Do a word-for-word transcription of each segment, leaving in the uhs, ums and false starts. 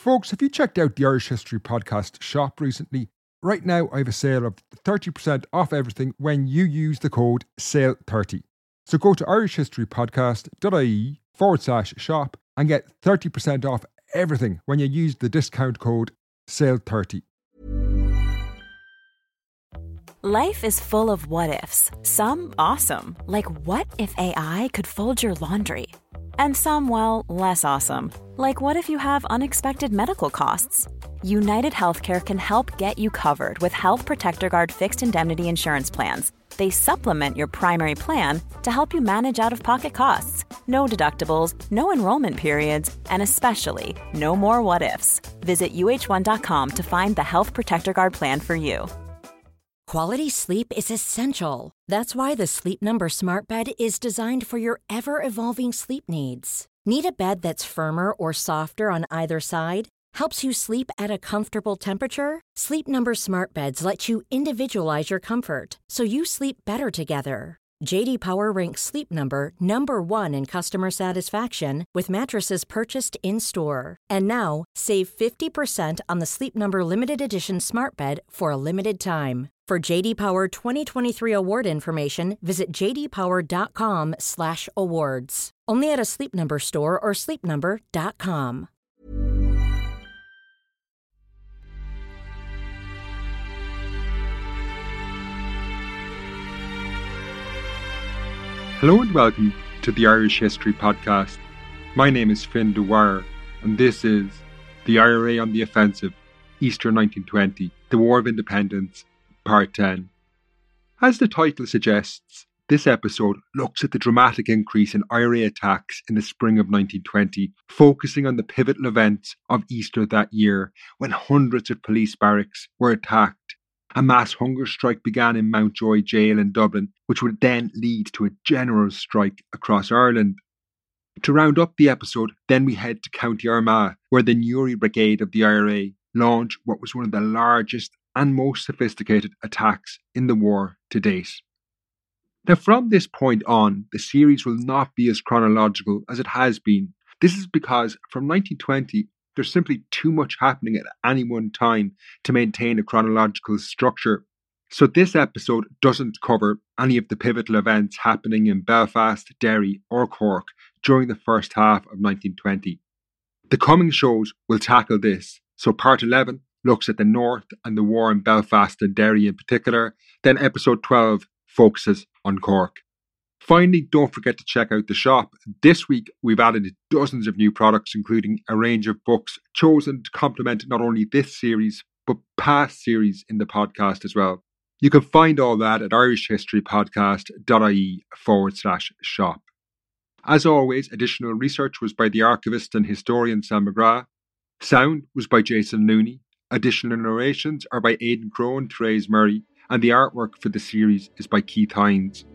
Folks, have you checked out the Irish History Podcast shop recently? Right now, I have a sale of thirty percent off everything when you use the code sale thirty. So go to irishhistorypodcast.ie forward slash shop and get thirty percent off everything when you use the discount code sale thirty. Life is full of what-ifs. Some awesome, like what if A I could fold your laundry? And some, well, less awesome, like what if you have unexpected medical costs? United Healthcare can help get you covered with Health Protector Guard fixed indemnity insurance plans. They supplement your primary plan to help you manage out-of-pocket costs. No deductibles, no enrollment periods, and especially no more what-ifs. Visit U H one dot com to find the Health Protector Guard plan for you. Quality sleep is essential. That's why the Sleep Number Smart Bed is designed for your ever-evolving sleep needs. Need a bed that's firmer or softer on either side? Helps you sleep at a comfortable temperature? Sleep Number Smart Beds let you individualize your comfort so you sleep better together. J D Power ranks Sleep Number number one in customer satisfaction with mattresses purchased in-store. And now, save fifty percent on the Sleep Number Limited Edition Smart Bed for a limited time. For J D Power twenty twenty-three award information, visit jdpower.com slash awards. Only at a Sleep Number store or sleep number dot com. Hello and welcome to the Irish History Podcast. My name is Finn Dwyer and this is The I R A on the Offensive, Easter nineteen twenty, The War of Independence, Part ten. As the title suggests, this episode looks at the dramatic increase in I R A attacks in the spring of nineteen twenty, focusing on the pivotal events of Easter that year when hundreds of police barracks were attacked. A mass hunger strike began in Mountjoy Jail in Dublin, which would then lead to a general strike across Ireland. To round up the episode, then we head to County Armagh, where the Newry Brigade of the I R A launched what was one of the largest and most sophisticated attacks in the war to date. Now, from this point on, the series will not be as chronological as it has been. This is because from nineteen twenty, there's simply too much happening at any one time to maintain a chronological structure. So this episode doesn't cover any of the pivotal events happening in Belfast, Derry or Cork during the first half of nineteen twenty. The coming shows will tackle this. So part eleven looks at the North and the war in Belfast and Derry in particular. Then episode twelve focuses on Cork. Finally, don't forget to check out the shop. This week, we've added dozens of new products, including a range of books chosen to complement not only this series, but past series in the podcast as well. You can find all that at irishhistorypodcast.ie forward slash shop. As always, additional research was by the archivist and historian Sam McGrath. Sound was by Jason Looney. Additional narrations are by Aidan Crowe and Therese Murray. And the artwork for the series is by Keith Hines.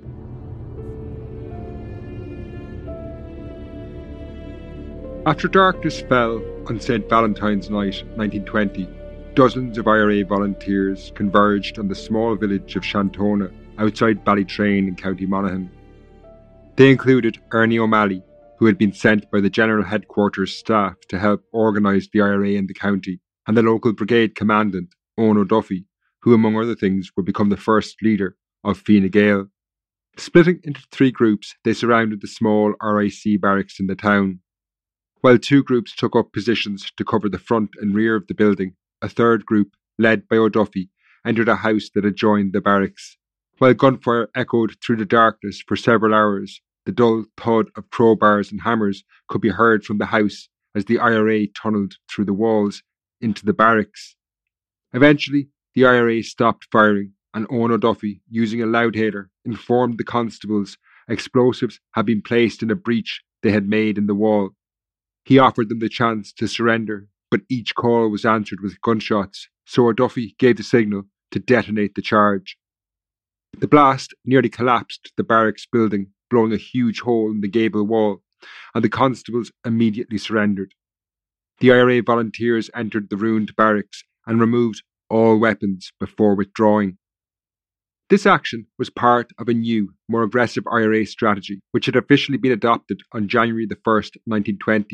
After darkness fell on Saint Valentine's Night, nineteen twenty, dozens of I R A volunteers converged on the small village of Shantona outside Ballytrain in County Monaghan. They included Ernie O'Malley, who had been sent by the General Headquarters staff to help organise the I R A in the county, and the local brigade commandant, Owen O'Duffy, who among other things would become the first leader of Fine Gael. Splitting into three groups, they surrounded the small R I C barracks in the town. While two groups took up positions to cover the front and rear of the building, a third group, led by O'Duffy, entered a house that adjoined the barracks. While gunfire echoed through the darkness for several hours, the dull thud of crowbars and hammers could be heard from the house as the I R A tunnelled through the walls into the barracks. Eventually, the I R A stopped firing, and Owen O'Duffy, using a loudhailer, informed the constables explosives had been placed in a breach they had made in the wall. He offered them the chance to surrender, but each call was answered with gunshots, so O'Duffy gave the signal to detonate the charge. The blast nearly collapsed the barracks building, blowing a huge hole in the gable wall, and the constables immediately surrendered. The I R A volunteers entered the ruined barracks and removed all weapons before withdrawing. This action was part of a new, more aggressive I R A strategy, which had officially been adopted on January the first, nineteen twenty,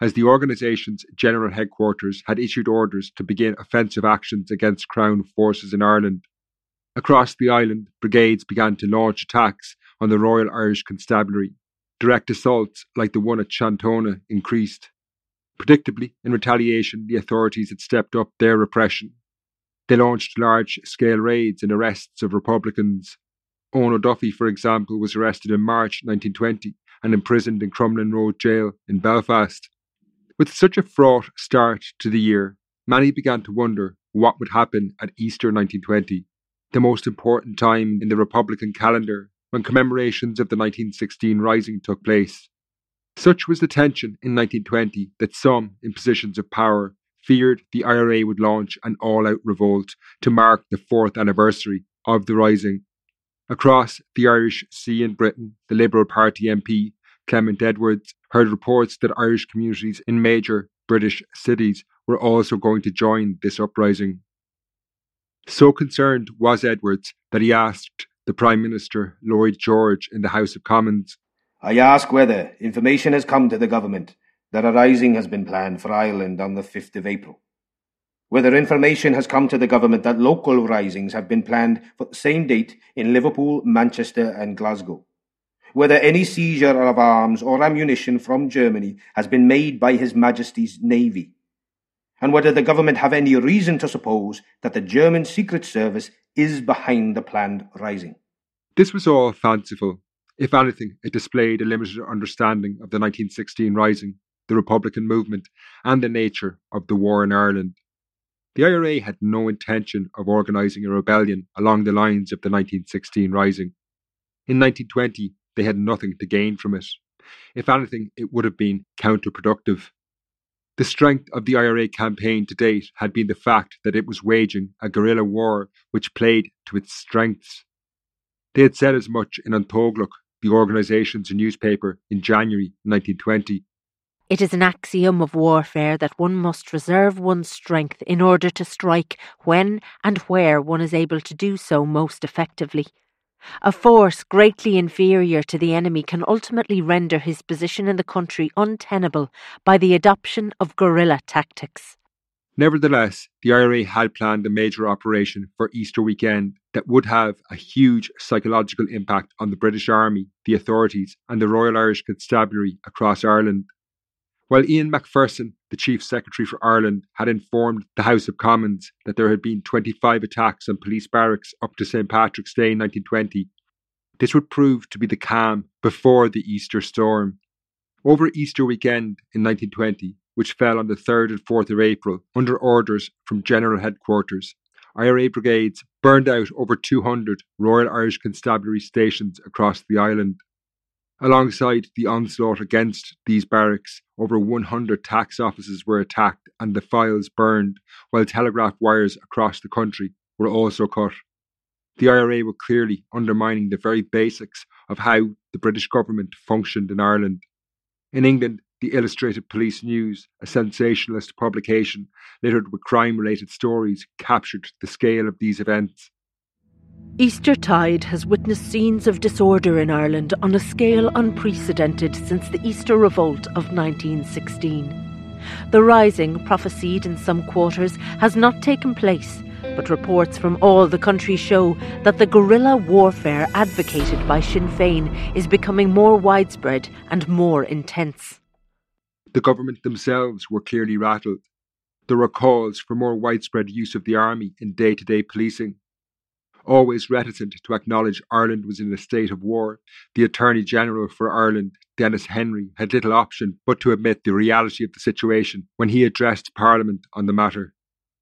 as the organisation's general headquarters had issued orders to begin offensive actions against Crown forces in Ireland. Across the island, brigades began to launch attacks on the Royal Irish Constabulary. Direct assaults like the one at Chantona increased. Predictably, in retaliation, the authorities had stepped up their repression. They launched large-scale raids and arrests of Republicans. Eoin O'Duffy, for example, was arrested in March nineteen twenty and imprisoned in Crumlin Road Jail in Belfast. With such a fraught start to the year, many began to wonder what would happen at Easter nineteen twenty, the most important time in the Republican calendar, when commemorations of the nineteen sixteen Rising took place. Such was the tension in nineteen twenty that some, in positions of power, feared the I R A would launch an all-out revolt to mark the fourth anniversary of the Rising. Across the Irish Sea in Britain, the Liberal Party M P, Clement Edwards, heard reports that Irish communities in major British cities were also going to join this uprising. So concerned was Edwards that he asked the Prime Minister, Lloyd George, in the House of Commons, I ask whether information has come to the government that a rising has been planned for Ireland on the fifth of April. Whether information has come to the government that local risings have been planned for the same date in Liverpool, Manchester and Glasgow. Whether any seizure of arms or ammunition from Germany has been made by His Majesty's Navy. And whether the government have any reason to suppose that the German Secret Service is behind the planned rising. This was all fanciful. If anything, it displayed a limited understanding of the nineteen sixteen Rising, the Republican movement, and the nature of the war in Ireland. The I R A had no intention of organising a rebellion along the lines of the nineteen sixteen Rising. In nineteen twenty, they had nothing to gain from it. If anything, it would have been counterproductive. The strength of the I R A campaign to date had been the fact that it was waging a guerrilla war which played to its strengths. They had said as much in An Tóglacht, the organisation's newspaper, in January nineteen twenty. It is an axiom of warfare that one must reserve one's strength in order to strike when and where one is able to do so most effectively. A force greatly inferior to the enemy can ultimately render his position in the country untenable by the adoption of guerrilla tactics. Nevertheless, the I R A had planned a major operation for Easter weekend that would have a huge psychological impact on the British Army, the authorities and the Royal Irish Constabulary across Ireland. While Ian Macpherson, the Chief Secretary for Ireland, had informed the House of Commons that there had been twenty-five attacks on police barracks up to Saint Patrick's Day in nineteen twenty, this would prove to be the calm before the Easter storm. Over Easter weekend in nineteen twenty, which fell on the third and fourth of April, under orders from General Headquarters, I R A brigades burned out over two hundred Royal Irish Constabulary stations across the island. Alongside the onslaught against these barracks, over one hundred tax offices were attacked and the files burned, while telegraph wires across the country were also cut. The I R A were clearly undermining the very basics of how the British government functioned in Ireland. In England, the Illustrated Police News, a sensationalist publication littered with crime-related stories, captured the scale of these events. Eastertide has witnessed scenes of disorder in Ireland on a scale unprecedented since the Easter Revolt of nineteen sixteen. The rising, prophesied in some quarters, has not taken place, but reports from all the country show that the guerrilla warfare advocated by Sinn Féin is becoming more widespread and more intense. The government themselves were clearly rattled. There were calls for more widespread use of the army in day-to-day policing. Always reticent to acknowledge Ireland was in a state of war, the Attorney-General for Ireland, Denis Henry, had little option but to admit the reality of the situation when he addressed Parliament on the matter.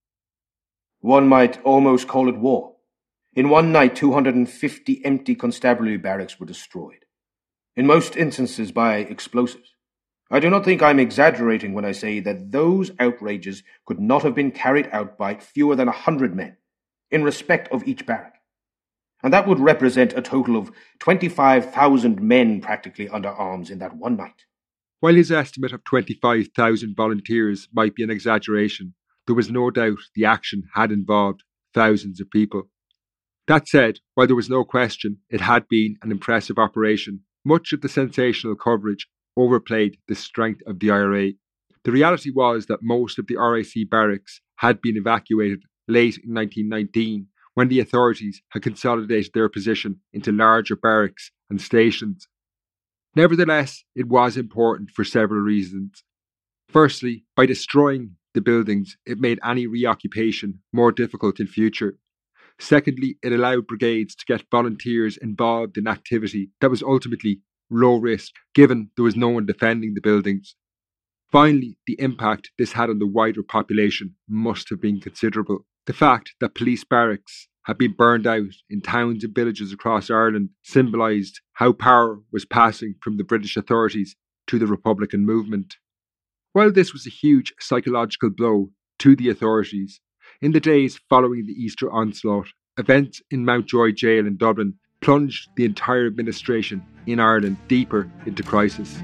One might almost call it war. In one night, two hundred fifty empty constabulary barracks were destroyed, in most instances by explosives. I do not think I am exaggerating when I say that those outrages could not have been carried out by fewer than a hundred men, in respect of each barrack. And that would represent a total of twenty-five thousand men practically under arms in that one night. While his estimate of twenty-five thousand volunteers might be an exaggeration, there was no doubt the action had involved thousands of people. That said, while there was no question it had been an impressive operation, much of the sensational coverage overplayed the strength of the I R A. The reality was that most of the R I C barracks had been evacuated late in nineteen nineteen, when the authorities had consolidated their position into larger barracks and stations. Nevertheless, it was important for several reasons. Firstly, by destroying the buildings, it made any reoccupation more difficult in future. Secondly, it allowed brigades to get volunteers involved in activity that was ultimately low risk, given there was no one defending the buildings. Finally, the impact this had on the wider population must have been considerable. The fact that police barracks had been burned out in towns and villages across Ireland symbolised how power was passing from the British authorities to the Republican movement. While this was a huge psychological blow to the authorities, in the days following the Easter onslaught, events in Mountjoy Jail in Dublin plunged the entire administration in Ireland deeper into crisis.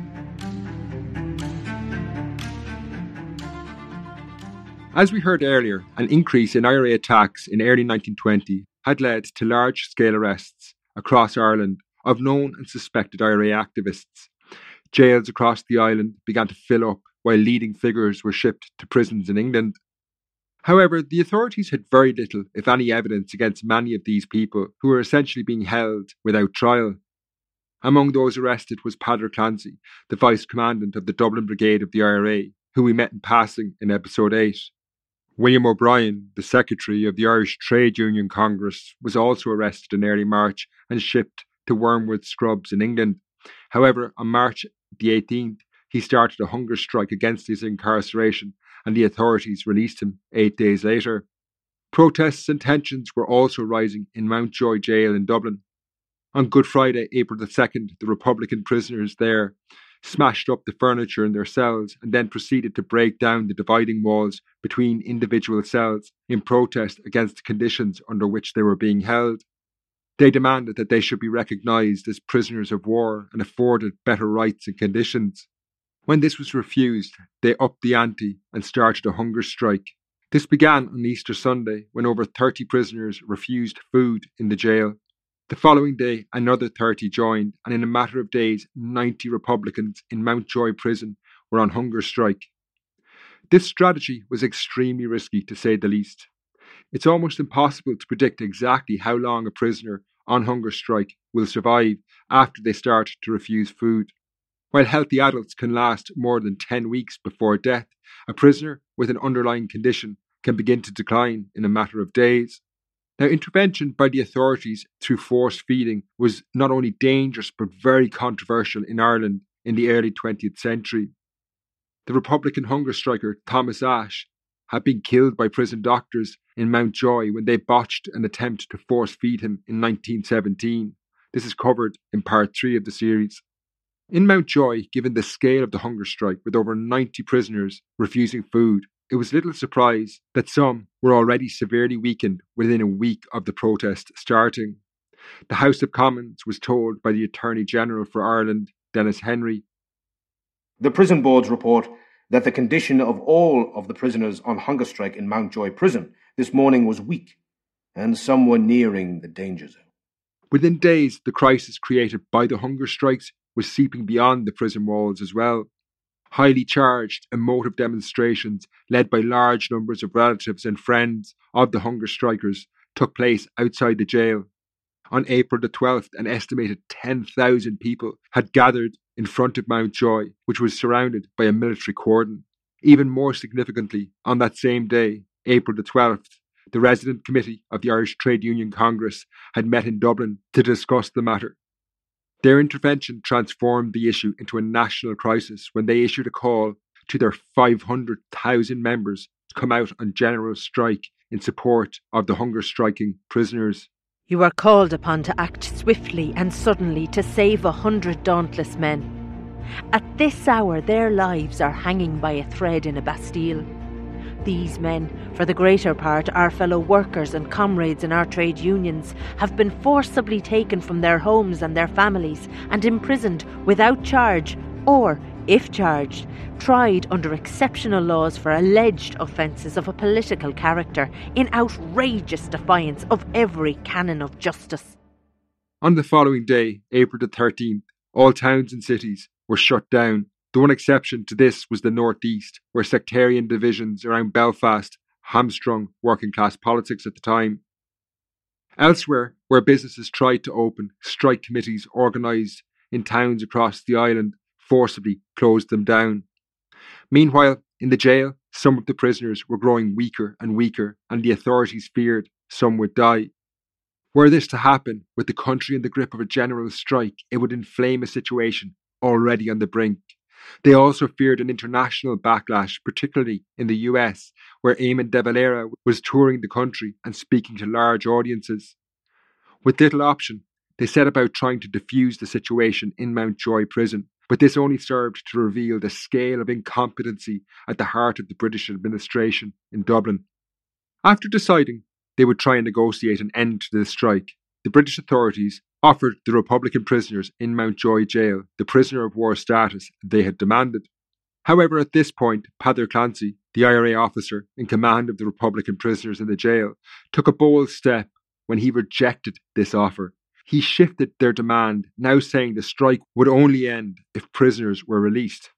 As we heard earlier, an increase in I R A attacks in early nineteen twenty had led to large-scale arrests across Ireland of known and suspected I R A activists. Jails across the island began to fill up while leading figures were shipped to prisons in England. However, the authorities had very little, if any, evidence against many of these people who were essentially being held without trial. Among those arrested was Peadar Clancy, the Vice-Commandant of the Dublin Brigade of the I R A, who we met in passing in episode eight. William O'Brien, the Secretary of the Irish Trade Union Congress, was also arrested in early March and shipped to Wormwood Scrubs in England. However, on March the eighteenth, he started a hunger strike against his incarceration, and the authorities released him eight days later. Protests and tensions were also rising in Mountjoy Jail in Dublin. On Good Friday, April the second, the Republican prisoners there smashed up the furniture in their cells and then proceeded to break down the dividing walls between individual cells in protest against the conditions under which they were being held. They demanded that they should be recognised as prisoners of war and afforded better rights and conditions. When this was refused, they upped the ante and started a hunger strike. This began on Easter Sunday, when over thirty prisoners refused food in the jail. The following day, another thirty joined, and in a matter of days, ninety Republicans in Mountjoy prison were on hunger strike. This strategy was extremely risky, to say the least. It's almost impossible to predict exactly how long a prisoner on hunger strike will survive after they start to refuse food. While healthy adults can last more than ten weeks before death, a prisoner with an underlying condition can begin to decline in a matter of days. Now, intervention by the authorities through forced feeding was not only dangerous but very controversial in Ireland in the early twentieth century. The Republican hunger striker Thomas Ashe had been killed by prison doctors in Mountjoy when they botched an attempt to force feed him in nineteen seventeen. This is covered in part three of the series. In Mountjoy, given the scale of the hunger strike with over ninety prisoners refusing food, it was little surprise that some were already severely weakened within a week of the protest starting. The House of Commons was told by the Attorney General for Ireland, Denis Henry, "The prison boards report that the condition of all of the prisoners on hunger strike in Mountjoy prison this morning was weak, and some were nearing the danger zone." Within days, the crisis created by the hunger strikes was seeping beyond the prison walls as well. Highly charged, emotive demonstrations led by large numbers of relatives and friends of the hunger strikers took place outside the jail. On April the twelfth, an estimated ten thousand people had gathered in front of Mountjoy, which was surrounded by a military cordon. Even more significantly, on that same day, April the twelfth, the Resident Committee of the Irish Trade Union Congress had met in Dublin to discuss the matter. Their intervention transformed the issue into a national crisis when they issued a call to their five hundred thousand members to come out on general strike in support of the hunger striking prisoners. You are called upon to act swiftly and suddenly to save a hundred dauntless men. At this hour, their lives are hanging by a thread in a Bastille. These men, for the greater part our fellow workers and comrades in our trade unions, have been forcibly taken from their homes and their families and imprisoned without charge or, if charged, tried under exceptional laws for alleged offences of a political character in outrageous defiance of every canon of justice. On the following day, April the thirteenth, all towns and cities were shut down The one exception to this was the Northeast, where sectarian divisions around Belfast hamstrung working-class politics at the time. Elsewhere, where businesses tried to open, strike committees organised in towns across the island forcibly closed them down. Meanwhile, in the jail, some of the prisoners were growing weaker and weaker, and the authorities feared some would die. Were this to happen, with the country in the grip of a general strike, it would inflame a situation already on the brink. They also feared an international backlash, particularly in the U S, where Eamon de Valera was touring the country and speaking to large audiences. With little option, they set about trying to defuse the situation in Mountjoy prison, but this only served to reveal the scale of incompetency at the heart of the British administration in Dublin. After deciding they would try and negotiate an end to the strike, the British authorities offered the Republican prisoners in Mountjoy jail the prisoner of war status they had demanded. However, at this point, Peadar Clancy, the I R A officer in command of the Republican prisoners in the jail, took a bold step when he rejected this offer. He shifted their demand, now saying the strike would only end if prisoners were released.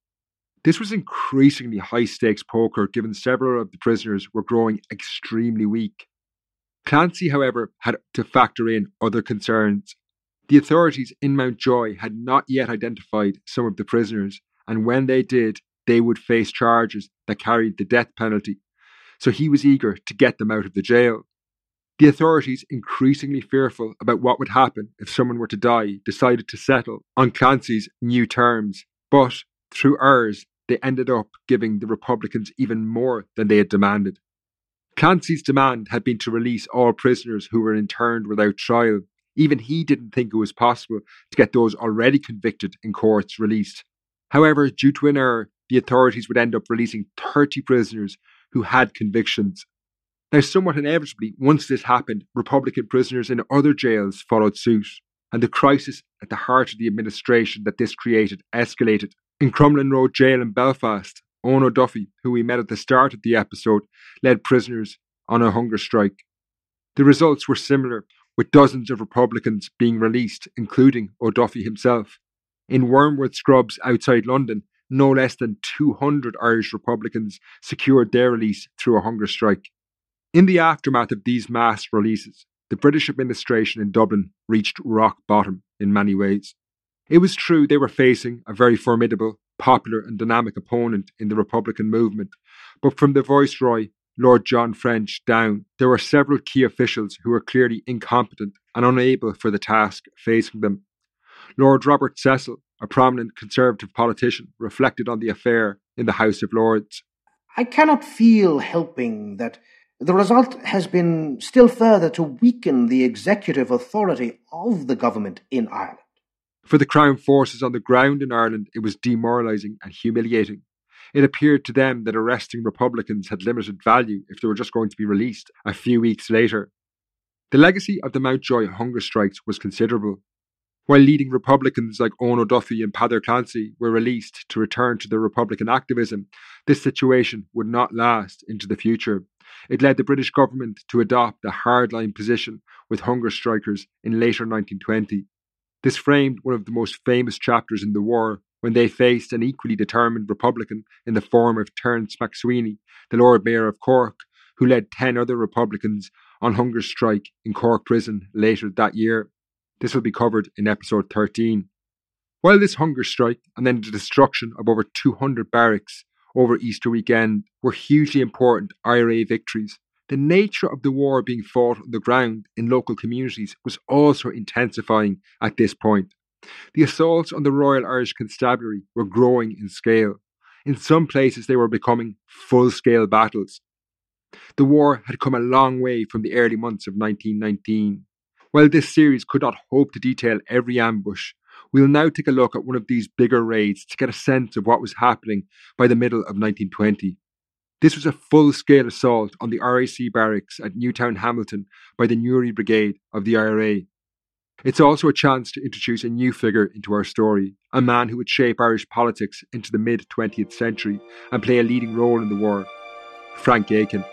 This was increasingly high-stakes poker, given several of the prisoners were growing extremely weak. Clancy, however, had to factor in other concerns. The authorities in Mountjoy had not yet identified some of the prisoners, and when they did, they would face charges that carried the death penalty, so he was eager to get them out of the jail. The authorities, increasingly fearful about what would happen if someone were to die, decided to settle on Clancy's new terms, but through errors, they ended up giving the Republicans even more than they had demanded. Clancy's demand had been to release all prisoners who were interned without trial. Even he didn't think it was possible to get those already convicted in courts released. However, due to an error, the authorities would end up releasing thirty prisoners who had convictions. Now, somewhat inevitably, once this happened, Republican prisoners in other jails followed suit, and the crisis at the heart of the administration that this created escalated. In Crumlin Road Jail in Belfast, Eoin O'Duffy, who we met at the start of the episode, led prisoners on a hunger strike. The results were similar, with dozens of Republicans being released, including O'Duffy himself. In Wormwood Scrubs outside London, no less than two hundred Irish Republicans secured their release through a hunger strike. In the aftermath of these mass releases, the British administration in Dublin reached rock bottom in many ways. It was true they were facing a very formidable, popular and dynamic opponent in the Republican movement, but from the Viceroy, Lord John French, down, there were several key officials who were clearly incompetent and unable for the task facing them. Lord Robert Cecil, a prominent Conservative politician, reflected on the affair in the House of Lords. I cannot feel helping that the result has been still further to weaken the executive authority of the government in Ireland. For the Crown forces on the ground in Ireland, it was demoralising and humiliating. It appeared to them that arresting Republicans had limited value if they were just going to be released a few weeks later. The legacy of the Mountjoy hunger strikes was considerable. While leading Republicans like Eoin O'Duffy and Peadar Clancy were released to return to their Republican activism, this situation would not last into the future. It led the British government to adopt a hardline position with hunger strikers in later nineteen twenty. This framed one of the most famous chapters in the war, when they faced an equally determined Republican in the form of Terence MacSweeney, the Lord Mayor of Cork, who led ten other Republicans on hunger strike in Cork prison later that year. This will be covered in episode thirteen. While this hunger strike and then the destruction of over two hundred barracks over Easter weekend were hugely important I R A victories, the nature of the war being fought on the ground in local communities was also intensifying at this point. The assaults on the Royal Irish Constabulary were growing in scale. In some places they were becoming full-scale battles. The war had come a long way from the early months of nineteen nineteen. While this series could not hope to detail every ambush, we'll now take a look at one of these bigger raids to get a sense of what was happening by the middle of nineteen twenty. This was a full-scale assault on the R I C barracks at Newtown Hamilton by the Newry Brigade of the I R A. It's also a chance to introduce a new figure into our story, a man who would shape Irish politics into the mid-twentieth century and play a leading role in the war, Frank Aiken.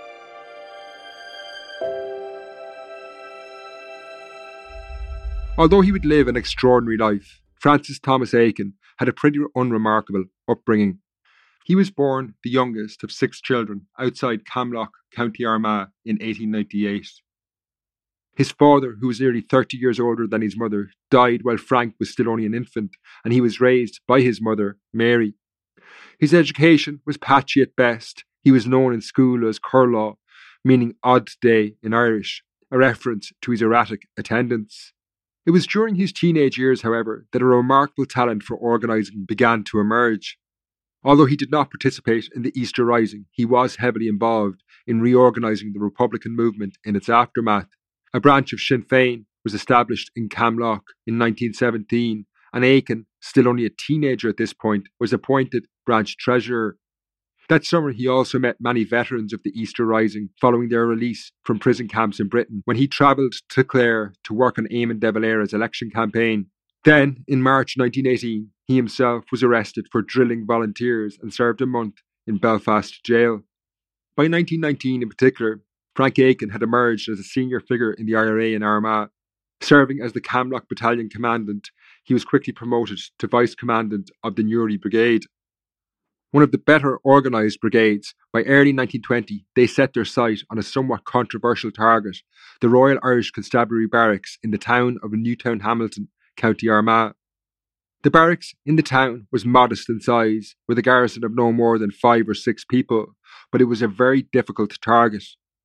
Although he would live an extraordinary life, Francis Thomas Aiken had a pretty unremarkable upbringing. He was born the youngest of six children outside Camlock, County Armagh in eighteen ninety-eight. His father, who was nearly thirty years older than his mother, died while Frank was still only an infant, and he was raised by his mother, Mary. His education was patchy at best. He was known in school as Curlaw, meaning odd day in Irish, a reference to his erratic attendance. It was during his teenage years, however, that a remarkable talent for organising began to emerge. Although he did not participate in the Easter Rising, he was heavily involved in reorganising the Republican movement in its aftermath. A branch of Sinn Féin was established in Camlock in nineteen seventeen, and Aiken, still only a teenager at this point, was appointed branch treasurer. That summer he also met many veterans of the Easter Rising following their release from prison camps in Britain when he travelled to Clare to work on Eamon de Valera's election campaign. Then, in March nineteen eighteen, he himself was arrested for drilling volunteers and served a month in Belfast jail. By nineteen nineteen in particular, Frank Aiken had emerged as a senior figure in the I R A in Armagh. Serving as the Camlock Battalion Commandant, he was quickly promoted to Vice Commandant of the Newry Brigade. One of the better organised brigades, by early nineteen twenty they set their sight on a somewhat controversial target, the Royal Irish Constabulary Barracks in the town of Newtown Hamilton, County Armagh. The barracks in the town was modest in size, with a garrison of no more than five or six people, but it was a very difficult target.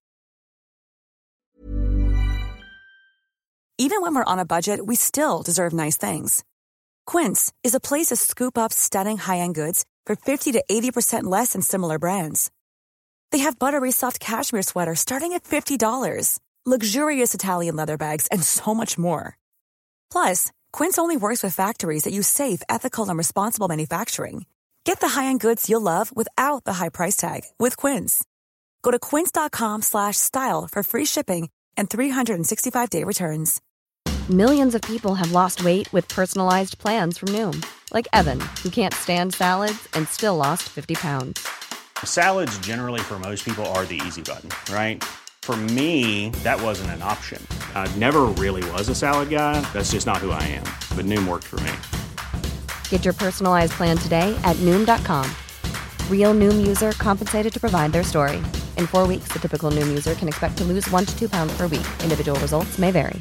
Even when we're on a budget, we still deserve nice things. Quince is a place to scoop up stunning high-end goods for fifty to eighty percent less than similar brands. They have buttery soft cashmere sweaters starting at fifty dollars, luxurious Italian leather bags, and so much more. Plus, Quince only works with factories that use safe, ethical, and responsible manufacturing. Get the high-end goods you'll love without the high price tag with Quince. Go to quince.com slash style for free shipping and three sixty-five day returns. Millions of people have lost weight with personalized plans from Noom. Like Evan, who can't stand salads and still lost fifty pounds. Salads generally for most people are the easy button, right? For me, that wasn't an option. I never really was a salad guy. That's just not who I am. But Noom worked for me. Get your personalized plan today at Noom dot com. Real Noom user compensated to provide their story. In four weeks, the typical Noom user can expect to lose one to two pounds per week. Individual results may vary.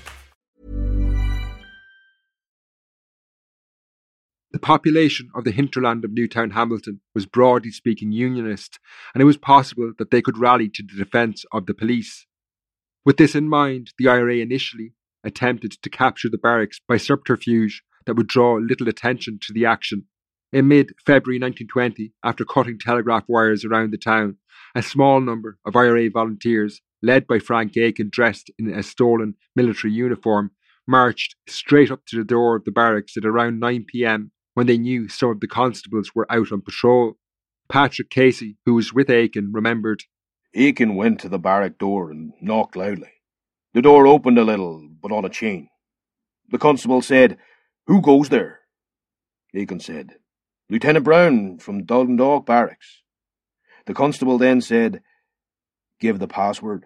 The population of the hinterland of Newtown Hamilton was broadly speaking unionist, and it was possible that they could rally to the defence of the police. With this in mind, the I R A initially attempted to capture the barracks by subterfuge that would draw little attention to the action. In mid-February nineteen twenty, after cutting telegraph wires around the town, a small number of I R A volunteers, led by Frank Aiken dressed in a stolen military uniform, marched straight up to the door of the barracks at around nine p.m. when they knew some of the constables were out on patrol. Patrick Casey, who was with Aiken, remembered, Aiken went to the barrack door and knocked loudly. The door opened a little, but on a chain. The constable said, "Who goes there?" Aiken said, "Lieutenant Brown from Dundalk Barracks." The constable then said, "Give the password."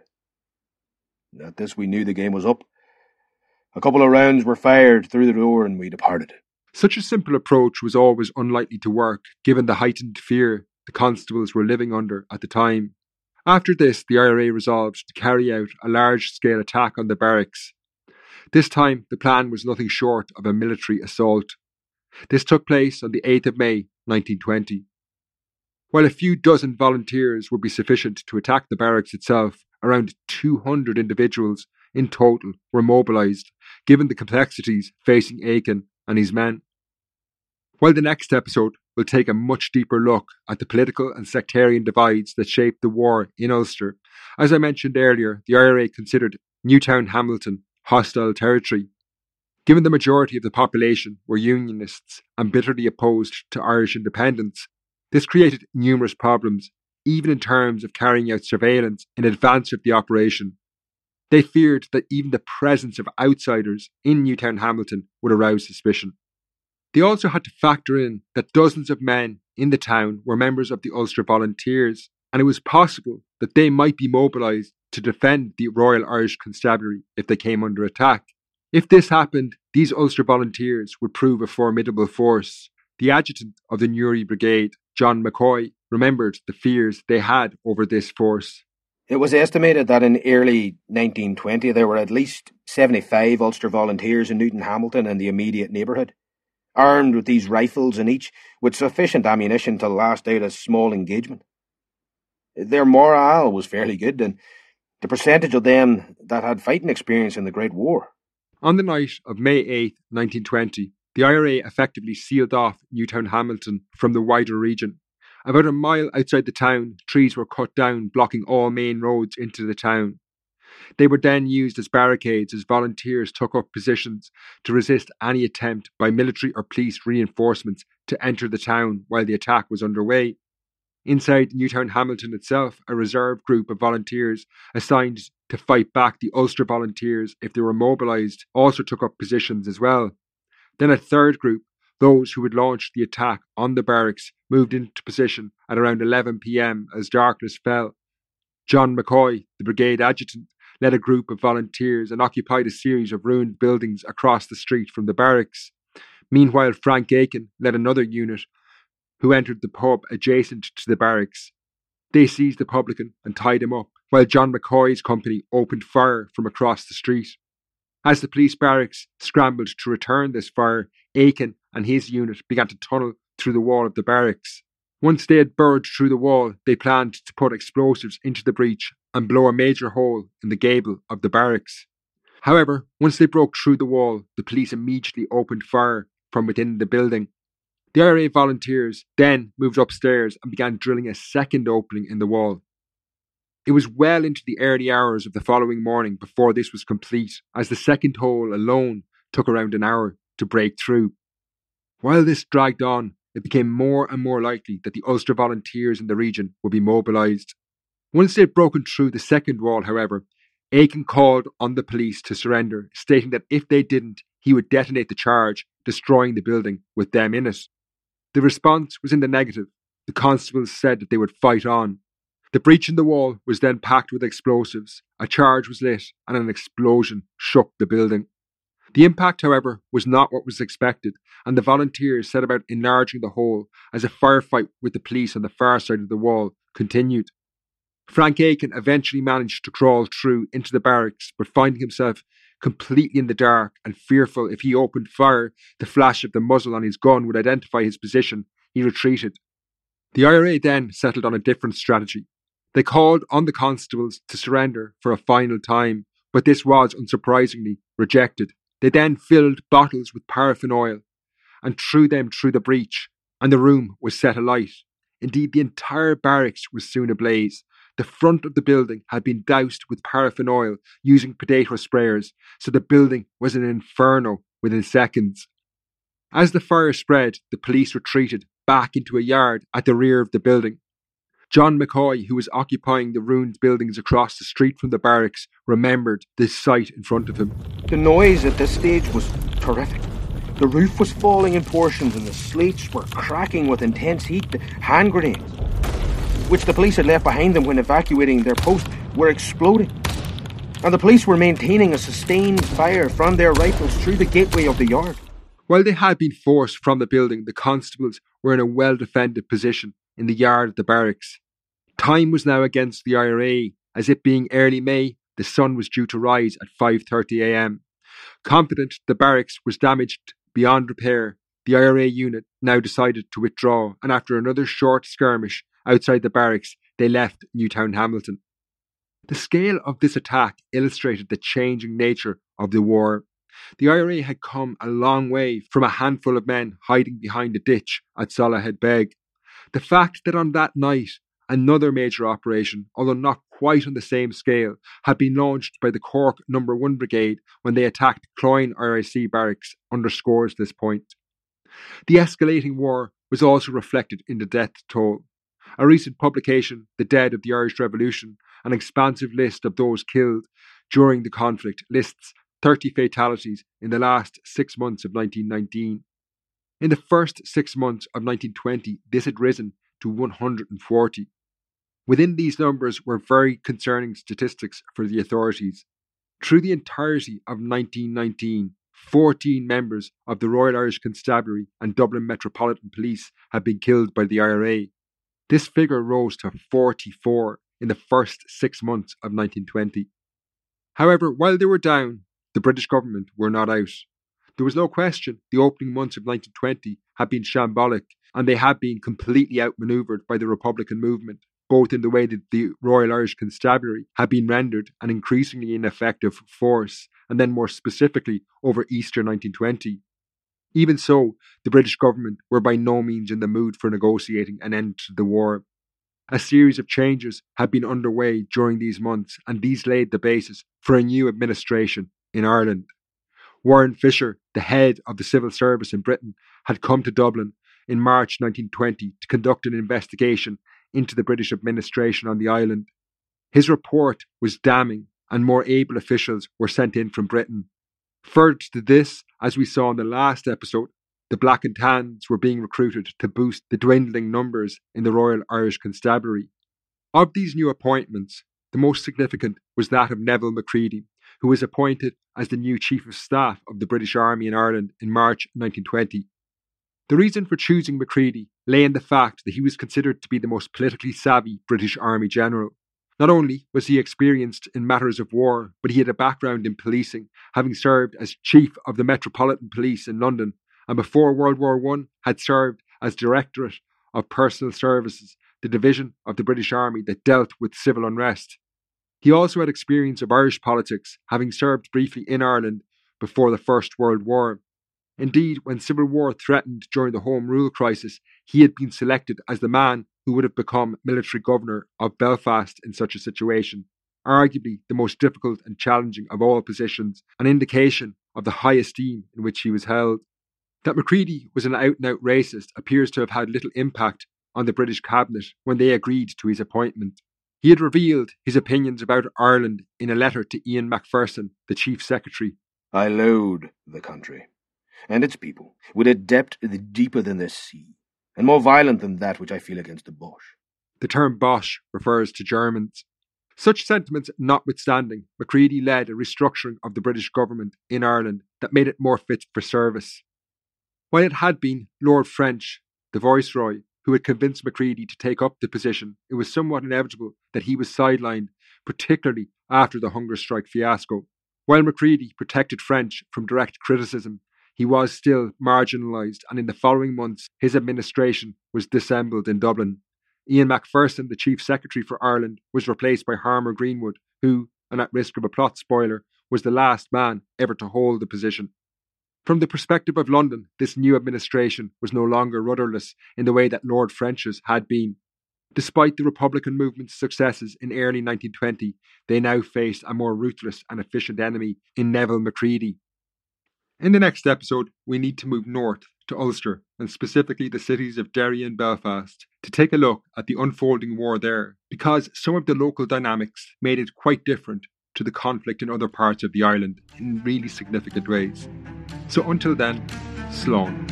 At this we knew the game was up. A couple of rounds were fired through the door and we departed. Such a simple approach was always unlikely to work, given the heightened fear the constables were living under at the time. After this, the I R A resolved to carry out a large-scale attack on the barracks. This time, the plan was nothing short of a military assault. This took place on the eighth of May, nineteen twenty. While a few dozen volunteers would be sufficient to attack the barracks itself, around two hundred individuals in total were mobilised, given the complexities facing Aiken and his men. While the next episode will take a much deeper look at the political and sectarian divides that shaped the war in Ulster, as I mentioned earlier, the I R A considered Newtown Hamilton hostile territory. Given the majority of the population were Unionists and bitterly opposed to Irish independence, this created numerous problems, even in terms of carrying out surveillance in advance of the operation. They feared that even the presence of outsiders in Newtown Hamilton would arouse suspicion. They also had to factor in that dozens of men in the town were members of the Ulster Volunteers, and it was possible that they might be mobilised to defend the Royal Irish Constabulary if they came under attack. If this happened, these Ulster Volunteers would prove a formidable force. The adjutant of the Newry Brigade, John McCoy, remembered the fears they had over this force. It was estimated that in early nineteen twenty there were at least seventy-five Ulster volunteers in Newton Hamilton and the immediate neighbourhood, armed with these rifles and each with sufficient ammunition to last out a small engagement. Their morale was fairly good, and the percentage of them that had fighting experience in the Great War. On the night of May eighth, nineteen twenty, the I R A effectively sealed off Newtown Hamilton from the wider region. About a mile outside the town, trees were cut down, blocking all main roads into the town. They were then used as barricades as volunteers took up positions to resist any attempt by military or police reinforcements to enter the town while the attack was underway. Inside Newtown Hamilton itself, a reserve group of volunteers assigned to fight back the Ulster volunteers if they were mobilised also took up positions as well. Then a third group, those who had launched the attack on the barracks, moved into position at around eleven p.m. as darkness fell. John McCoy, the brigade adjutant, led a group of volunteers and occupied a series of ruined buildings across the street from the barracks. Meanwhile, Frank Aiken led another unit who entered the pub adjacent to the barracks. They seized the publican and tied him up, while John McCoy's company opened fire from across the street. As the police barracks scrambled to return this fire, Aiken and his unit began to tunnel through the wall of the barracks. Once they had burrowed through the wall, they planned to put explosives into the breach and blow a major hole in the gable of the barracks. However, once they broke through the wall, the police immediately opened fire from within the building. The I R A volunteers then moved upstairs and began drilling a second opening in the wall. It was well into the early hours of the following morning before this was complete, as the second hole alone took around an hour to break through. While this dragged on, it became more and more likely that the Ulster volunteers in the region would be mobilised. Once they had broken through the second wall, however, Aiken called on the police to surrender, stating that if they didn't, he would detonate the charge, destroying the building with them in it. The response was in the negative. The constables said that they would fight on. The breach in the wall was then packed with explosives, a charge was lit, and an explosion shook the building. The impact, however, was not what was expected, and the volunteers set about enlarging the hole as a firefight with the police on the far side of the wall continued. Frank Aiken eventually managed to crawl through into the barracks, but finding himself completely in the dark and fearful if he opened fire, the flash of the muzzle on his gun would identify his position, he retreated. The I R A then settled on a different strategy. They called on the constables to surrender for a final time, but this was, unsurprisingly, rejected. They then filled bottles with paraffin oil and threw them through the breach, and the room was set alight. Indeed, the entire barracks was soon ablaze. The front of the building had been doused with paraffin oil using potato sprayers, so the building was an inferno within seconds. As the fire spread, the police retreated back into a yard at the rear of the building. John McCoy, who was occupying the ruined buildings across the street from the barracks, remembered the sight in front of him. The noise at this stage was terrific. The roof was falling in portions and the slates were cracking with intense heat. The hand grenades, which the police had left behind them when evacuating their post, were exploding. And the police were maintaining a sustained fire from their rifles through the gateway of the yard. While they had been forced from the building, the constables were in a well-defended position in the yard of the barracks. Time was now against the I R A, as it being early May, the sun was due to rise at five thirty a.m. Confident the barracks was damaged beyond repair, the I R A unit now decided to withdraw, and after another short skirmish outside the barracks, they left Newtown Hamilton. The scale of this attack illustrated the changing nature of the war. The I R A had come a long way from a handful of men hiding behind a ditch at Solohead Beg. The fact that on that night, another major operation, although not quite on the same scale, had been launched by the Cork number one Brigade when they attacked Cloyne R I C barracks underscores this point. The escalating war was also reflected in the death toll. A recent publication, The Dead of the Irish Revolution, an expansive list of those killed during the conflict, lists thirty fatalities in the last six months of nineteen nineteen. In the first six months of nineteen twenty, this had risen to one hundred forty. Within these numbers were very concerning statistics for the authorities. Through the entirety of nineteen nineteen, fourteen members of the Royal Irish Constabulary and Dublin Metropolitan Police had been killed by the I R A. This figure rose to forty-four in the first six months of nineteen twenty. However, while they were down, the British government were not out. There was no question the opening months of nineteen twenty had been shambolic, and they had been completely outmanoeuvred by the Republican movement, both in the way that the Royal Irish Constabulary had been rendered an increasingly ineffective force, and then more specifically over Easter nineteen twenty. Even so, the British government were by no means in the mood for negotiating an end to the war. A series of changes had been underway during these months, and these laid the basis for a new administration in Ireland. Warren Fisher, the head of the civil service in Britain, had come to Dublin in March nineteen twenty to conduct an investigation into the British administration on the island. His report was damning, and more able officials were sent in from Britain. Further to this, as we saw in the last episode, the Black and Tans were being recruited to boost the dwindling numbers in the Royal Irish Constabulary. Of these new appointments, the most significant was that of Neville Macready, who was appointed as the new Chief of Staff of the British Army in Ireland in March nineteen twenty. The reason for choosing Macready lay in the fact that he was considered to be the most politically savvy British Army general. Not only was he experienced in matters of war, but he had a background in policing, having served as Chief of the Metropolitan Police in London, and before World War One had served as Directorate of Personal Services, the division of the British Army that dealt with civil unrest. He also had experience of Irish politics, having served briefly in Ireland before the First World War. Indeed, when civil war threatened during the Home Rule crisis, he had been selected as the man who would have become military governor of Belfast in such a situation, arguably the most difficult and challenging of all positions, an indication of the high esteem in which he was held. That Macready was an out-and-out racist appears to have had little impact on the British cabinet when they agreed to his appointment. He had revealed his opinions about Ireland in a letter to Ian Macpherson, the Chief Secretary. I loathe the country and its people with a depth deeper than the sea, and more violent than that which I feel against the Boche. The term Boche refers to Germans. Such sentiments notwithstanding, Macready led a restructuring of the British government in Ireland that made it more fit for service. While it had been Lord French, the Viceroy, who had convinced Macready to take up the position, it was somewhat inevitable that he was sidelined, particularly after the hunger strike fiasco. While Macready protected French from direct criticism, he was still marginalised, and in the following months his administration was dissembled in Dublin. Ian Macpherson, the Chief Secretary for Ireland, was replaced by Harmer Greenwood, who, and at risk of a plot spoiler, was the last man ever to hold the position. From the perspective of London, this new administration was no longer rudderless in the way that Lord French's had been. Despite the Republican movement's successes in early nineteen twenty, they now faced a more ruthless and efficient enemy in Neville Macready. In the next episode, we need to move north to Ulster, and specifically the cities of Derry and Belfast, to take a look at the unfolding war there, because some of the local dynamics made it quite different to the conflict in other parts of the island in really significant ways. So until then, slán.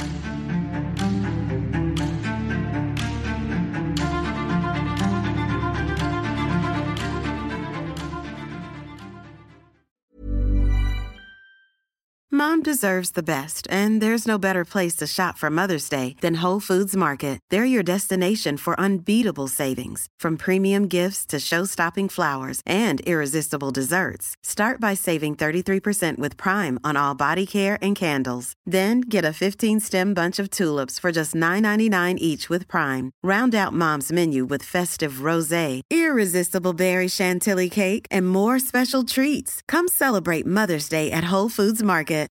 Mom deserves the best, and there's no better place to shop for Mother's Day than Whole Foods Market. They're your destination for unbeatable savings, from premium gifts to show-stopping flowers and irresistible desserts. Start by saving thirty-three percent with Prime on all body care and candles. Then get a fifteen-stem bunch of tulips for just nine ninety-nine each with Prime. Round out Mom's menu with festive rosé, irresistible berry chantilly cake, and more special treats. Come celebrate Mother's Day at Whole Foods Market.